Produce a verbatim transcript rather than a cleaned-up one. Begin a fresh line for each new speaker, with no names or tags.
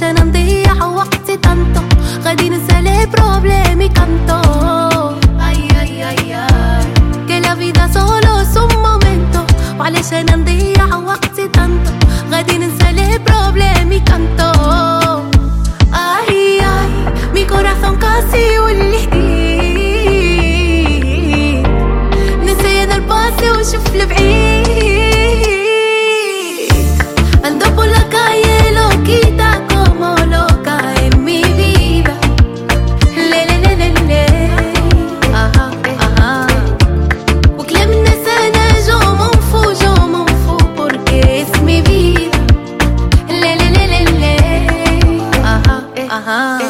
علشان نضيع وقتي tanto. غادي ننسى لي بروبليمي canto. Ay, ay, ay, ay. Que la vida solo es un momento. وعلشان نضيع وقتي tanto. غادي ننسى لي بروبليمي canto. Ay, ay. Mi corazón casi واللي حديد. نسي انا الباسي وشوف البعيد. Ando por la calle loquita como loca en mi vida. Le le le le le. Ajá, ajá. وكلام الناس انا جو m'en fous, جو m'en fous porque es mi vida. Le le le le le. Ajá, ajá.